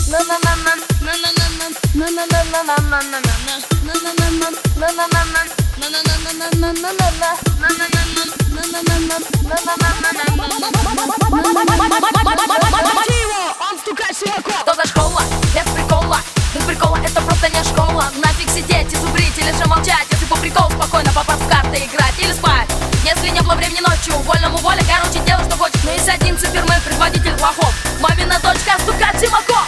Что за школа? Без прикола. Без прикола это просто не школа. Нафиг сидеть и зубрить или же молчать, если по приколу спокойно попасть в карты играть или спать. Если не было времени ночью, вольному воля, короче, делай что хочешь. Но есть один цифермы, предводитель плохов. Мамина дочка стукать Симаков.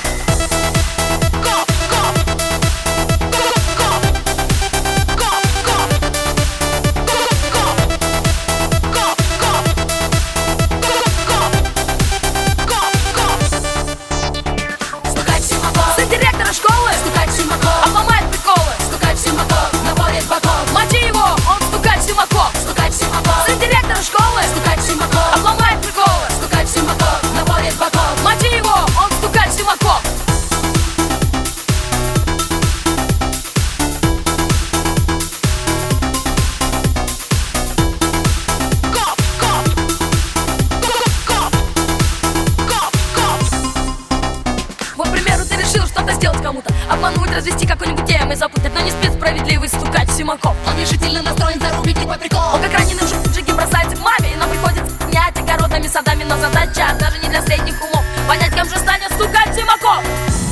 Школы стукать Симаков, обломает приколы, стукать Симаков, наборит боков, мочи его, он стукать Симаков, стукать Симаков, сын директора школы, стукать Симаков, обломает приколы, стукать Симаков, наборит боков, мочи его, он стукать Симаков. Вот, к примеру, ты решил что-то сделать кому-то, обмануть, развести какой-нибудь темой, запутать, но не спит справедливый стукать Симаков. Он решительно настроен зарубить твой прикол. Он как раненый в джиге бросается к маме, и нам приходится снять огородными садами, но задача даже не для средних умов понять, кем же станет стукать Симаков.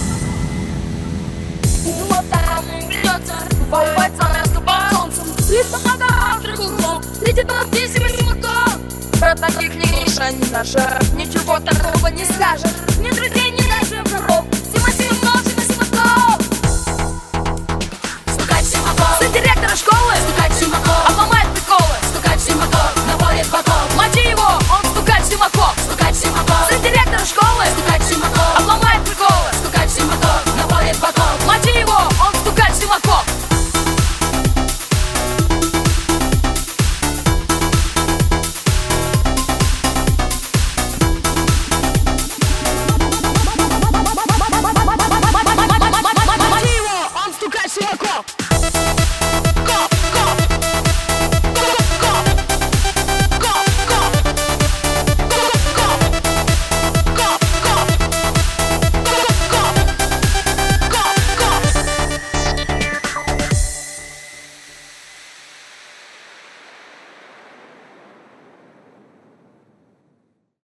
Вот там придется воеваться, наступать солнцем, свистом нога, тревогу, летит над письмами Симаков. Про таких не Гриша, не Даша, ничего такого не скажешь, ни друзей,